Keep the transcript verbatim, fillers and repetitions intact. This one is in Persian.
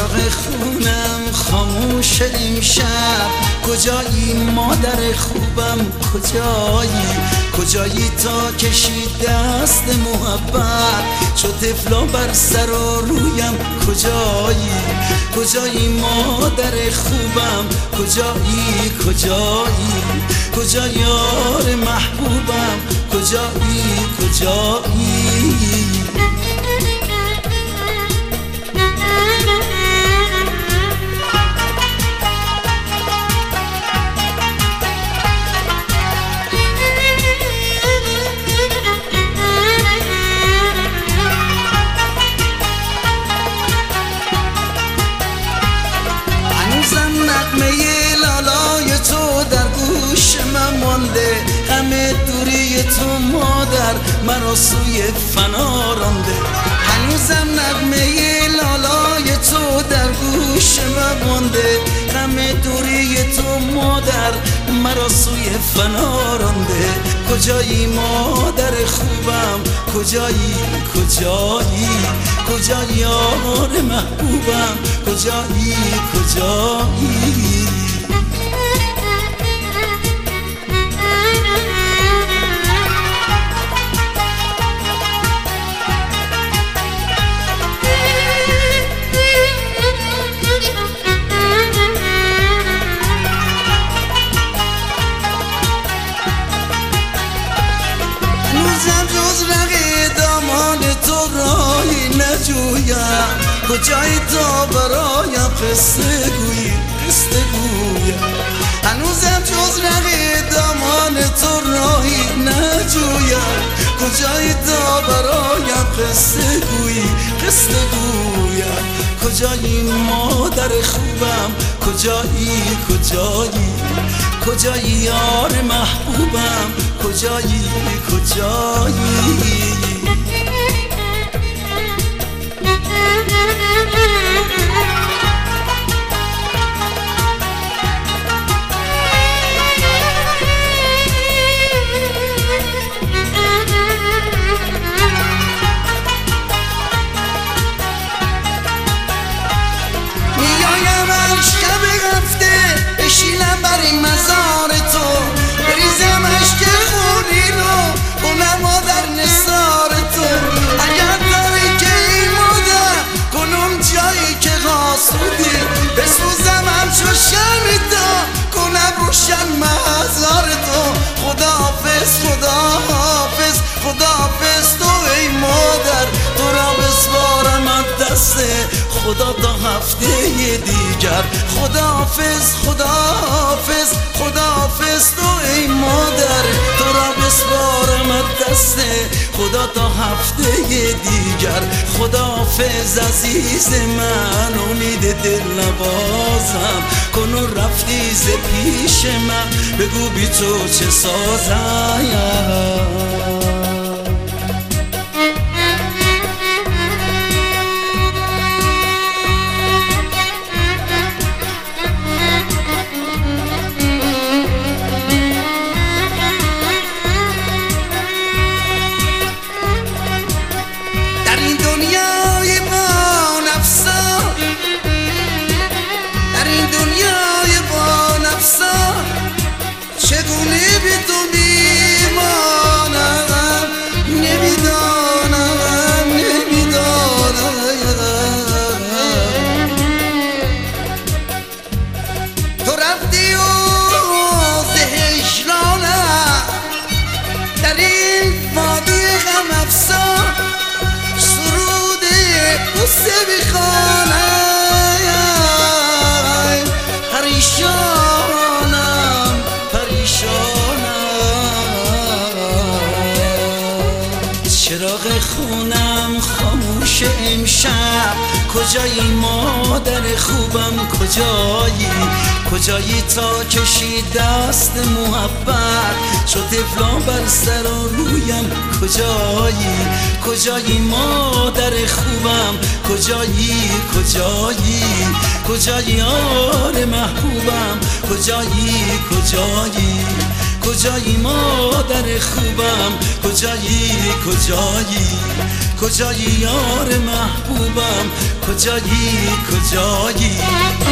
چراغ خونم خاموش امشب، کجایی مادر خوبم کجایی؟ کجایی تا کشید دست محبت شد طفلا بر سر و رویم کجایی؟ کجایی مادر خوبم کجایی؟ کجایی کجا یار محبوبم کجایی؟ کجایی همه دوری تو مادر مرا سوی فنا رانده. هنوزم نغمه لالای تو در گوش من مانده، همه دوری تو مادر مرا سوی فنا رانده. کجایی مادر خوبم کجایی؟ کجایی کجایی یار محبوبم کجایی؟ کجایی کجایی تا برایم قصه گویی قصه گویم؟ هنوزم جز رق دامان تو راهی نجویم. کجایی تا برایم قصه گویی قصه گویم؟ کجایی مادر خوبم کجایی؟ کجایی کجایی یار محبوبم کجایی؟ کجایی بشینم بر این مزار تو، بریزم عشق خونی رو کنم در نثار تو. اگر داری که ای مادر کنم جایی که قاصودی، بسوزم همچو شمیدا کنم روشن مزار تو. خدا حافظ خدا حافظ خدا حافظ تو ای مادر، تو را بسپارم از دست خدا تا هفته دیگر. خدا حافظ خدا حافظ خدا حافظ تو ای مادر، تو را بسپارم از دست خدا تا هفته دیگر. خدا حافظ عزیز من، امید دل نبازم کنون رفتی ز پیش من، بگو بی تو چه سازم. پریشانم پریشانم چراغ خونم خاموش امشب، کجایی مادر خوبم کجایی؟ کجایی تا کشید دست محبت شد طفلان بر سر و رویم کجایی؟ کجایی مادر خوبم کجایی؟ کجایی کجایی یار محبوبم کجایی؟ کجایی کجایی مادر خوبم، کجایی کجایی کجایی یار محبوبم، کجایی کجایی